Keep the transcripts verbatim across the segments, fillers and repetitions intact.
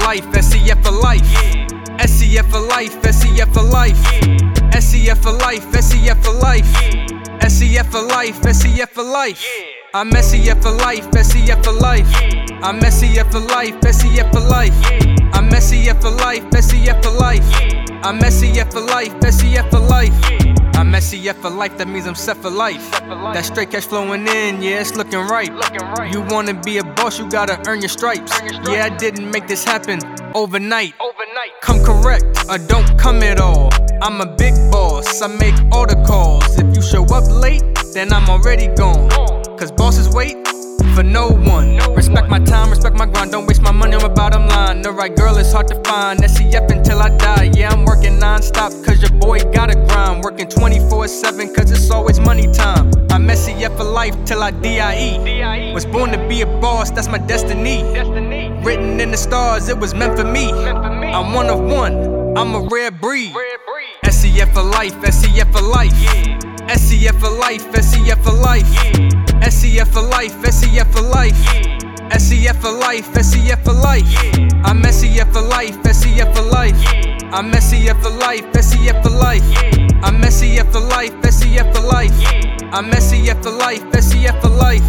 life, S E F for life. S E F for life, S E F for life. S E F for life, S E F for life. S E F for life, S E F for life. I'm S E F for life, S E F for life. I'm S E F for life, S E F for life. I'm S E F for life, S E F for life. I'm S E F for life, S E F for life. I'm S E F for life, that means I'm set for life. That straight cash flowing in, yeah, it's looking right. You wanna be a boss, you gotta earn your stripes. Yeah, I didn't make this happen overnight. Come correct, or don't come at all. I'm a big boss, I make all the calls. If you show up late, then I'm already gone. Cause bosses wait for no one. Respect my time, respect my grind. Don't waste my money on my bottom line. The right girl is hard to find. S E F until I die. Yeah, I'm working non-stop cause your boy gotta grind. Working twenty-four seven cause it's always money time. I'm S E F for life till I D I E. Was born to be a boss, that's my destiny. Written in the stars, it was meant for me. I'm one of one, I'm a rare breed. S E F for life, S E F for life. S E F for life, S E F for life. S E F for life, S E F for life. S E F for life, S E F for life. I'm S E F for life, S E F for life. I'm S E F for life, S E F for life. I'm S E F for life, S E F for life. I'm S E F for life, S E F for life.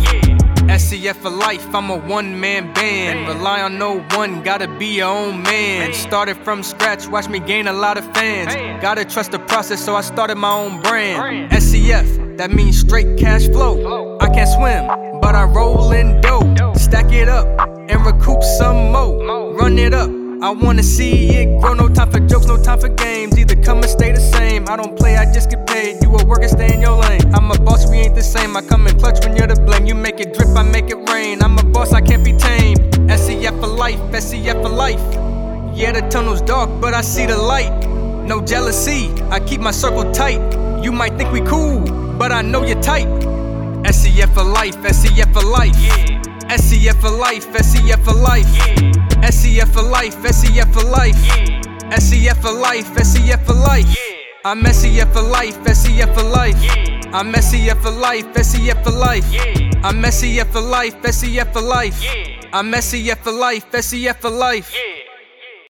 S E F for life, I'm a one-man band. Rely on no one, gotta be your own man. Started from scratch, watch me gain a lot of fans. Gotta trust the process, so I started my own brand. S E F, that means straight cash flow. I can't swim, but I roll in dough. Stack it up and recoup some more. Run it up, I wanna see it grow. No time for jokes, no time for games. Either come or stay the same. I don't play, I just get paid. You a worker, stay in your lane. I'm a boss, we ain't the same. I come in clutch when you're to blame. You make it drip, I make it rain. I'm a boss, I can't be tamed. S E F for life, S E F for life. Yeah, the tunnel's dark, but I see the light. No jealousy, I keep my circle tight. You might think we cool, but I know you're tight. S E F for life, S E F for life. S E F for life, S E F for life. S E F for life, S E F for life. S E F for life, S E F for life. I'm S E F for life, S E F for life. I'm S E F for life, S E F for life. I'm S E F for life, S E F for life. I'm S E F for life, S E F for life.